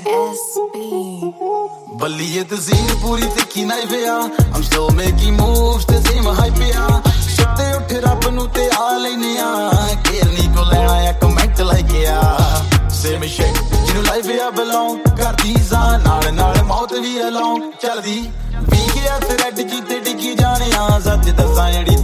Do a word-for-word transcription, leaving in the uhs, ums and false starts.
ਬੱਲੀਏ ਤਜ਼ੀਰ ਪੂਰੀ ਤਿੱਖੀ ਨਾਈਫ ਆ I'm still making moves ਤੇ same hype ਆ ਸੁੱਤੇ ਉੱਠ ਰੱਬ ਨੂੰ ਤੇ ਆ ਲੈਨੇ ਆ ਕੇਰਨੀ ਕੋ ਲੈਣਾ ਆ ਕਮੈਂਟ ਲਾਈਕ ਆ same shit ਜਿਹਨੂੰ ਲਾਈਫ ਆ belong ਕਰਦੀ ਜਾਨ ਨਾਲ ਨਾਲ ਮੌਤ ਵੀ along ਚੱਲਦੀ ਵੀ ਗਿਆ ਥਰੈਡ ਜਿੱਤੇ ਡਿੱਗੀ ਜਾਣੇ ਆ ਸੱਚ ਦੱਸਾਂ ਜਿਹੜੀ